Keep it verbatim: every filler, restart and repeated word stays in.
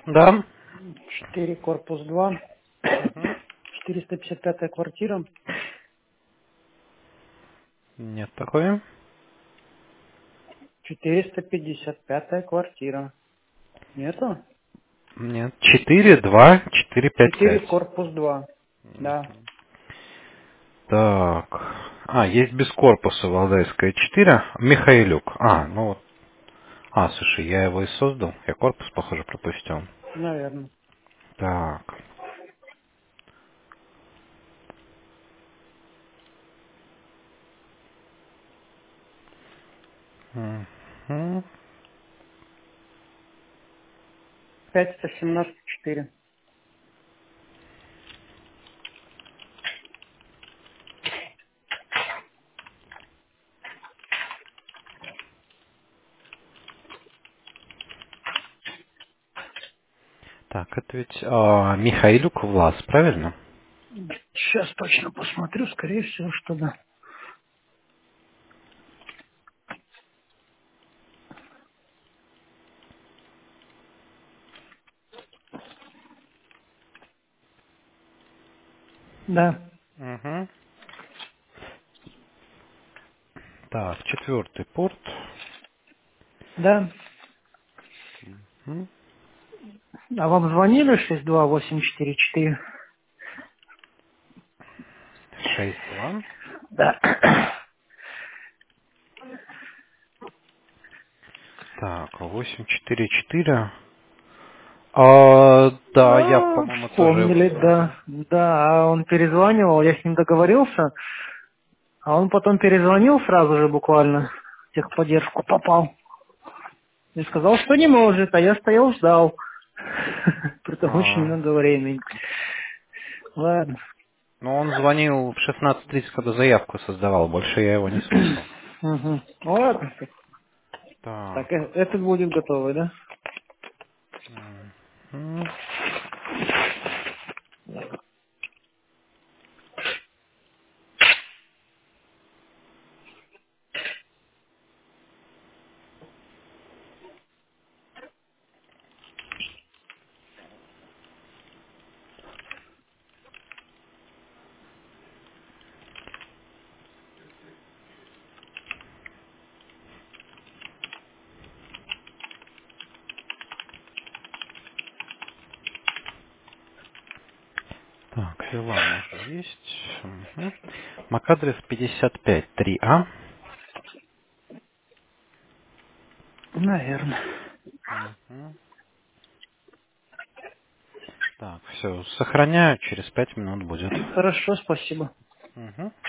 Да. четыре, корпус два, Мгм. четыреста пятьдесят пятая квартира, Нет такой. четыреста пятьдесят пятая квартира. Нету? Нет. Четыре, два, четыре, пять, четыре, пять. корпус два. Да. Так. А, есть без корпуса Валдайская четыре. Михаилюк. А, ну вот. А, слушай, я его и создал. Я корпус, похоже, пропустил. Наверное. Так. Мгм. пять сто семнадцать четыре. Так, это ведь а, Михаилюк Влас, правильно? Сейчас точно посмотрю, скорее всего, что да. Да. Угу. Так, четвертый порт. Да. М, А вам звонили шесть два восемь четыре четыре? шесть два. Да. Так, восемь четыре четыре. А, да, я, А, по-моему, тоже его вспомнили, создал. да. Да, а он перезванивал, я с ним договорился, а он потом перезвонил сразу же буквально, в техподдержку попал. И сказал, что не может, а я стоял, ждал. Притом очень А, много времени. Ладно. ну, он звонил в шестнадцать тридцать, когда заявку создавал. Больше я его не слышал. Мгм. Ладно. Так, Так. э- этот будет готовый, да? М, Так, Вилан уже есть. Угу. Мак-адрес пятьдесят пять три А. Наверное. Мгм. Так, все, сохраняю, через пять минут будет. Хорошо, спасибо. Мгм.